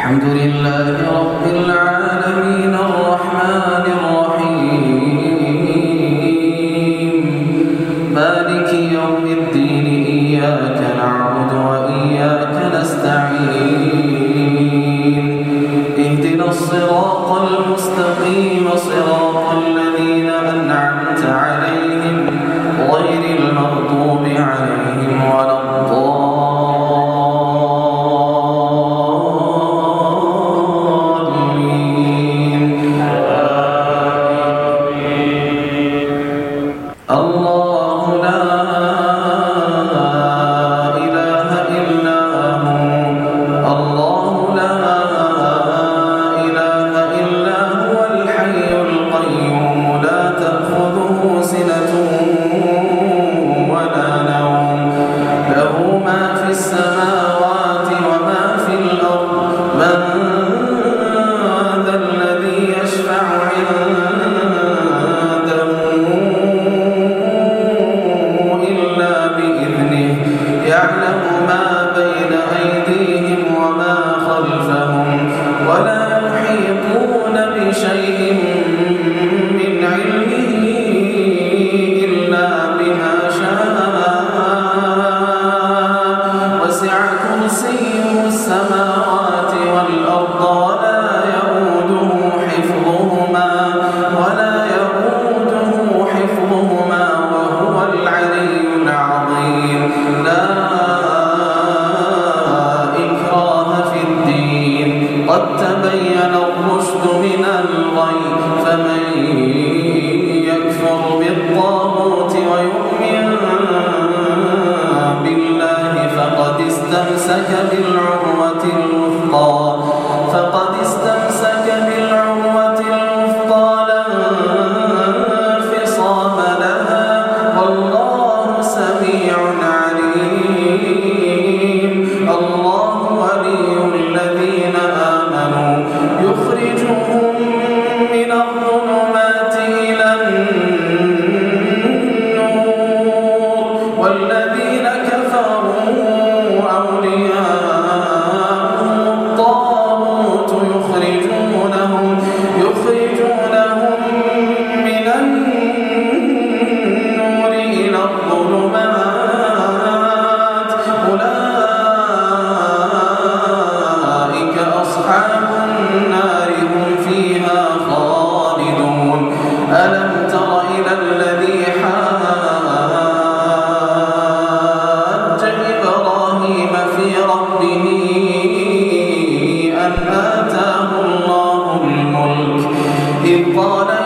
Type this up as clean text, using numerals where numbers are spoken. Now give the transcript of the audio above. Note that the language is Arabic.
الحمد لله رب العالمين الرحمن الرحيم مالك يوم الدين إياك نعبد وإياك نستعين اهدنا الصراط المستقيم صراط الذين أنعمت عليهم غير المغضوب عليهم ولا الله لا إله إلا هو الله لا إله إلا هو الحي القيوم لا تأخذه سنة ولا نوم له ما في السماوات وما في الأرض من ذا الذي يشفع يعلم ما بين أيديهم وما خلفهم ولا يحيطون بشيء من علمه إلا بما شاء وسع كرسيه السماوات والأرض ولا يؤوده حفظهما وهو العلي العظيم لا قد تبين الرشد من الغي فمن يكفر بالطاغوت ويؤمن بالله فقد استمسك بالعروة الوثقى لا انفصام لها والله سميع عليم الله ولي الذين يخرجهم من الظلمات إلى النور والذين كفروا أولياءهم الطاغوت يخرجونهم من النور إلى الظلمات أولئك أصحاب النار هم فيها خالدون ألم تر إلى الذي حاج إبراهيم في ربه أن آتاه الله الملك إذ قال